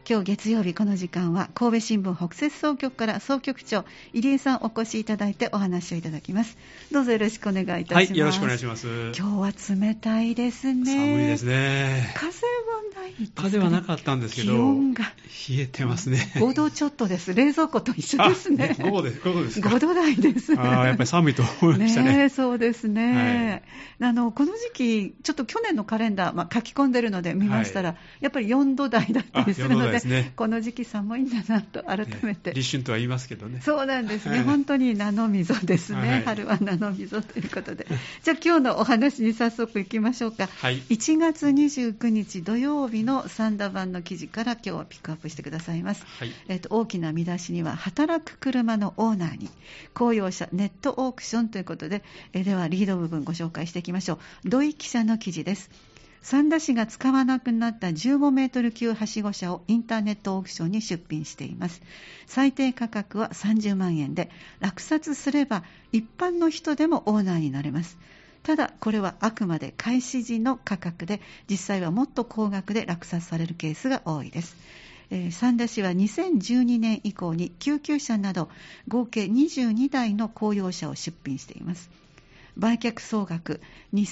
今日月曜日この時間は神戸新聞北摂総局から総局長入江さんお越しいただいてお話をいただきます。どうぞよろしくお願いいたします。 はい、よろしくお願いします。 今日は冷たいですね。 寒いですね。 風はないですかね。 風はなかったんですけど、 気温が冷えてますね。 5度ちょっとです。冷蔵庫と一緒ですね。 5度ですか。 5度台です。 やっぱり寒いと思いましたね。 そうですね、はい、この時期ちょっと去年のカレンダー、書き込んでるので見ましたら、やっぱり4度台だったりするの で、この時期寒いんだなと改めて、 立春とは言いますけどね。 そうなんですね、本当に菜の溝ですね、春は菜の溝ということで、じゃあ今日のお話に早速いきましょうか。1月29日土曜日のサンダー版の記事から今日はピックアップしてくださいます。大きな見出しには働く車のオーナーに公用車ネットオークションということで、ではリード部分ご紹介していきましょう。土井記者の記事です。三田市が使わなくなった15メートル級はしご車をインターネットオークションに出品しています。最低価格は30万円で、落札すれば一般の人でもオーナーになれます。ただこれはあくまで開始時の価格で、実際はもっと高額で落札されるケースが多いです。三田市は2012年以降に救急車など合計22台の公用車を出品しています。売却総額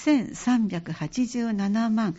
2387万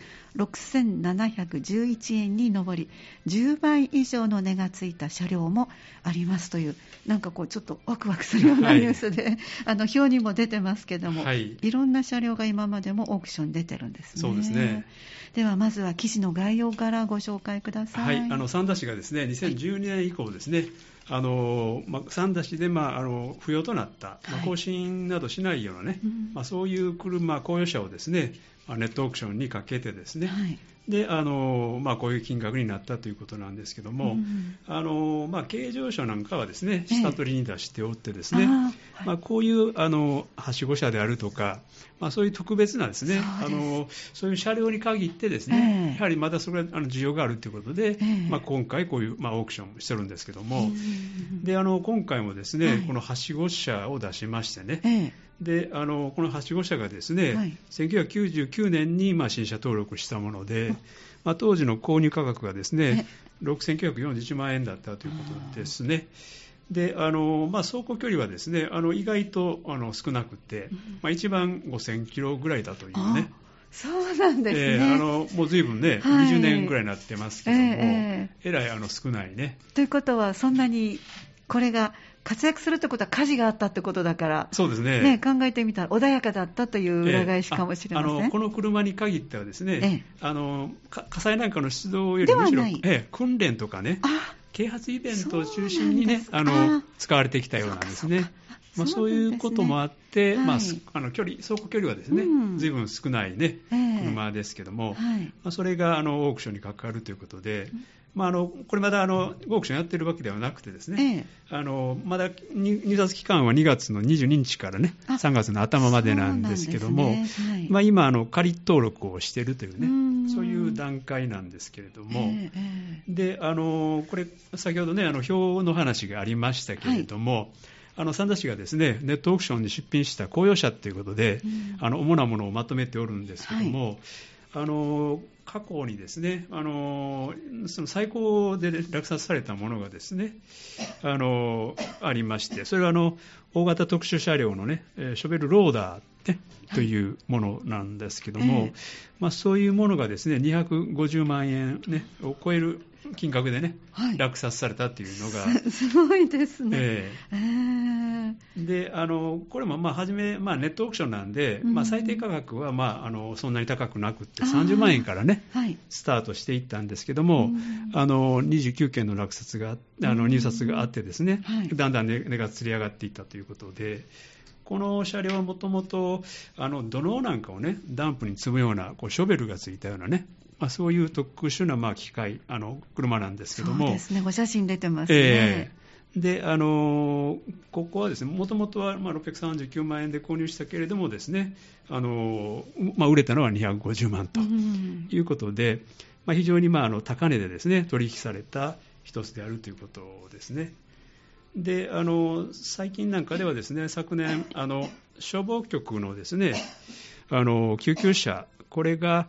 6711円に上り、10倍以上の値がついた車両もありますという、なんかこうちょっとワクワクするようなニュースで、表にも出てますけども、いろんな車両が今までもオークションに出てるんですね。 そうですね。 ではまずは記事の概要からご紹介ください。 三田市がですね、2012年以降ですね、三田市で、不要となった、更新などしないようなね、そういう車、公用車をですね、ネットオークションにかけてですね、でこういう金額になったということなんですけども、軽乗車なんかはですね、下取りに出しておってですね、こういうはしご車であるとか、そういう特別なですね、そういう車両に限ってですね、やはりまだそれは需要があるということで、今回こういう、オークションをしてるんですけども、で今回もですね、このはしご車を出しましてね、でこのはしご車がですね、1999年に新車登録したもので、当時の購入価格がですね、6941万円だったということですね。で走行距離はですね、意外と少なくて、一番5000キロぐらいだというね。 そうなんですね。 もう随分ね、20年ぐらいになってますけども、えらい少ないね。 ということは、そんなにこれが活躍するってことは火事があったってことだから、 そうですね。 考えてみたら穏やかだったという裏返しかもしれません。 この車に限ってはですね、火災なんかの出動よりむしろ、訓練とかね、啓発イベントを中心にね、使われてきたようなんですね。そういうこともあって、走行距離はですね、随分少ないね、車ですけども、それがオークションに関わるということで、これまだオークションやってるわけではなくてですね、まだ入札期間は2月の22日からね、3月の頭までなんですけども、今仮登録をしているというね、そういう段階なんですけれども、でこれ先ほどね、表の話がありましたけれども、三田市がですね、ネットオークションに出品した公用車ということで、主なものをまとめておるんですけども、過去にですね、その最高で落札されたものがですね、ありまして、それは大型特殊車両のね、ショベルローダー、というものなんですけども、そういうものがですね、250万円、を超える金額でね、落札されたというのがすごいですね。 でこれも初め、ネットオークションなんで、最低価格は、そんなに高くなくって30万円からね、スタートしていったんですけども、29件の落札が入札があってですね、だんだん値がつり上がっていったということで、この車両はもともと土のうなんかをね、ダンプに積むようなショベルがついたようなね、そういう特殊な機械車なんですけども、 そうですね、ご写真出てますね。 でここはですね、もともとは639万円で購入したけれどもですね、売れたのは250万ということで、非常に高値でですね、取引された一つであるということですね。で最近なんかではですね、昨年消防局のですね救急車、これが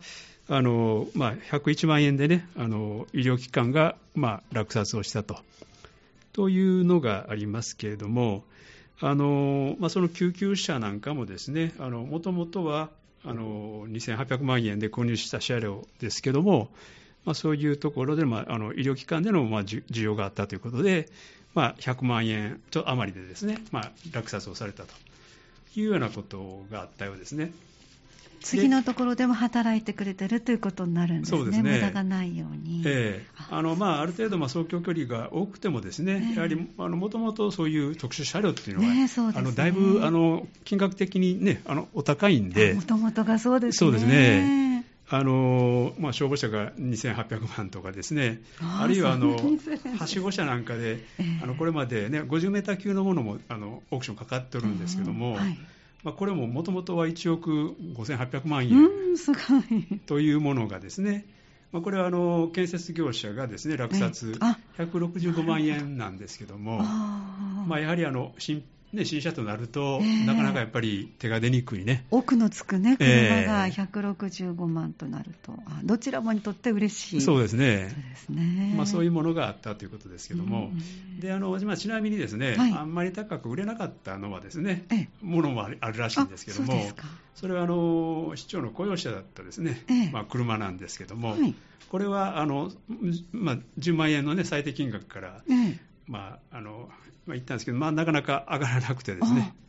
101万円でね、医療機関が、落札をしたというのがありますけれども、その救急車なんかもですね、もともとは2800万円で購入した車両ですけども、そういうところで、医療機関での需要があったということで、100万円余りでですね、落札をされたというようなことがあったようですね。 次のところでも働いてくれてるということになるんですね。そうですね。無駄がないように。 ある程度走行距離が多くてもですね、やはりもともとそういう特殊車両っていうのは、そうですね、だいぶ金額的にねお高いんで。 もともとがそうですね。 そうですね。消防車が2800万とかですね、あるいははしご車なんかで、これまで、ね、50メーター級のものもオークションかかってるんですけども、これももともとは1億5800万円すごいというものがですね、これは建設業者がですね落札165万円なんですけども、やはり新車となると、なかなかやっぱり手が出にくいね。 奥のつくね、車が165万となると、どちらもにとって嬉しい。 そうですね。そういうものがあったということですけども、でちなみにですね、あんまり高く売れなかったのはですね、ものもあるらしいんですけども、それは市長の雇用者だったですね、車なんですけども、これは10万円のね最低金額から、言ったんですけど、なかなか上がらなくてですね、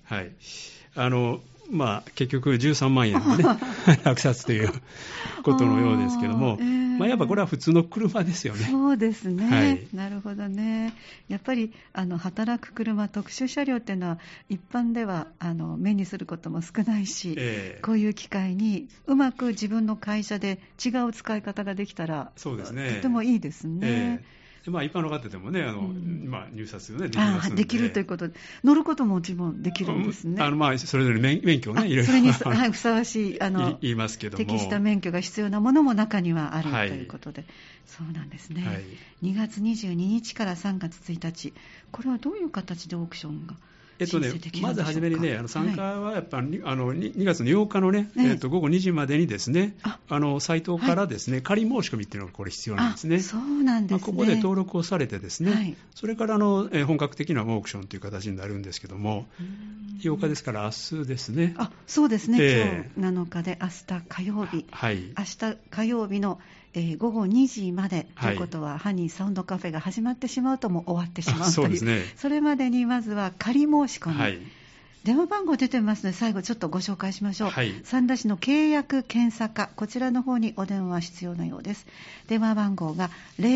結局13万円のね落札ということのようですけども、やっぱこれは普通の車ですよね。 そうですね、なるほどね。やっぱり働く車、特殊車両っていうのは一般では目にすることも少ないし、こういう機会にうまく自分の会社で違う使い方ができたら、そうですね、とてもいいですね。 一般の方でもね、入札をね、できますので。 できるということで、乗ることももちろんできるんですね。 それぞれ免許をね、いろいろ。 それにふさわしい、 言いますけども。 適した免許が必要なものも中にはあるということで。そうなんですね。2月22日から3月1日、これはどういう形でオークションがまずはじめにね、参加はやっぱり2月の8日のね、午後2時までにですね、サイトからですね、仮申し込みっていうのがこれ必要なんですね。 そうなんですね。 ここで登録をされてですね、それから本格的なオークションという形になるんですけども、8日ですから明日ですね。 そうですね、今日7日で明日火曜日、明日火曜日の午後2時までということは、ハニーサウンドカフェが始まってしまうともう終わってしまうという、それまでにまずは仮申し込み、電話番号出てますので最後ちょっとご紹介しましょう。三田市の契約検査課、こちらの方にお電話必要なようです。電話番号が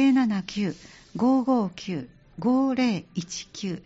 079-559-5019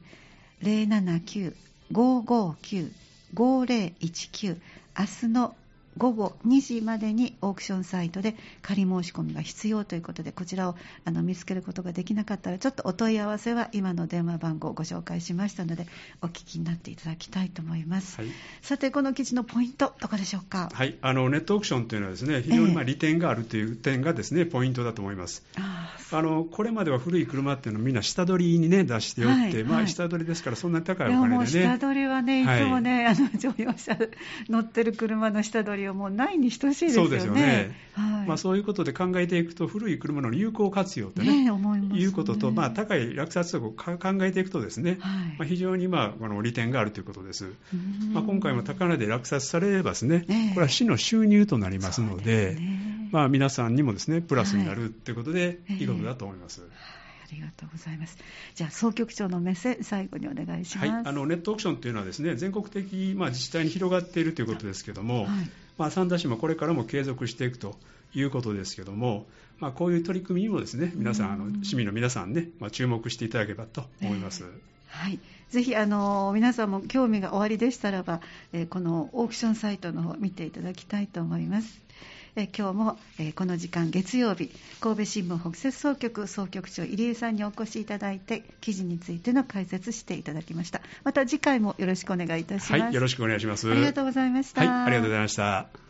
079-559-5019、明日の午後2時までにオークションサイトで仮申し込みが必要ということで、こちらを見つけることができなかったら、ちょっとお問い合わせは今の電話番号をご紹介しましたのでお聞きになっていただきたいと思います。さて、この記事のポイントどこでしょうか。 ネットオークションというのはですね、非常に利点があるという点がですね、ポイントだと思います。これまでは古い車っていうのをみんな下取りにね出しておって、下取りですからそんな高いお金でね。 もう下取りはね、いつもね、乗用車乗ってる車の下取りをもうないに等しいですよね。そうですよね。 そういうことで考えていくと、古い車の有効活用ってね、思いますね、いうことと、高い落札を考えていくとですね、非常に利点があるということです。今回も高値で落札されればですね、これは市の収入となりますので、皆さんにもですねプラスになるということで、いいことだと思います。 ありがとうございます。じゃあ総局長の目線、最後にお願いします。 ネットオークションというのはですね、全国的、自治体に広がっているということですけども、三田市もこれからも継続していくということですけども、こういう取り組みにもですね、皆さん市民の皆さんね、注目していただければと思います。 ぜひ皆さんも興味がおありでしたらば、このオークションサイトの方を見ていただきたいと思います。今日も、この時間月曜日、神戸新聞北摂総局総局長入江さんにお越しいただいて、記事についての解説していただきました。また次回もよろしくお願いいたします。 よろしくお願いします。 ありがとうございました。 ありがとうございました。